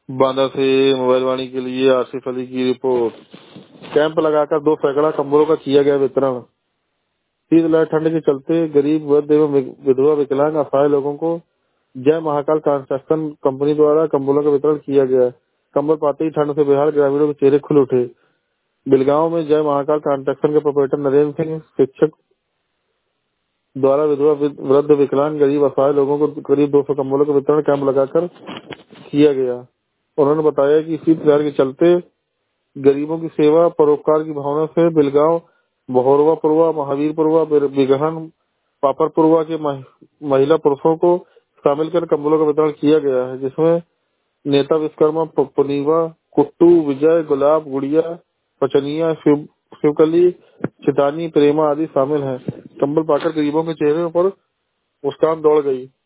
बांदा से मोबाइल वाणी के लिए आसिफ अली की रिपोर्ट। कैंप लगाकर 2 सैकड़ा कंबलों का किया गया वितरण। शीतलहर ठंड के चलते गरीब वृद्ध एवं विधवा विकलांग असहाय लोगों को जय महाकाल कंस्ट्रक्शन कंपनी द्वारा कंबलों का वितरण किया गया। कंबल पाते ही ठंड से बेहाल ग्रामीणों के चेहरे खुल उठे। बिलगांव में जय महाकाल कंस्ट्रक्शन के प्रोपराइटर नरेंद्र सिंह शिक्षक द्वारा विधवा वृद्ध विकलांग गरीब असहाय लोगों को करीब 200 कंबलों का वितरण कैंप लगाकर किया गया। उन्होंने बताया कि शीतलहर के चलते गरीबों की सेवा परोपकार की भावना से बिलगांव, बहोरवापुरवा, महावीरपुरवा, बिगहन, पापरपुरवा के महिला पुरुषों को शामिल कर कंबलों का वितरण किया गया है, जिसमें नेता विश्वकर्मा, पुनीवा, कुट्टू, विजय, गुलाब, गुड़िया, पचनिया, शिवकली, चितानी, प्रेमा आदि शामिल हैं। कंबल पाकर गरीबों के चेहरे पर मुस्कान दौड़ गई।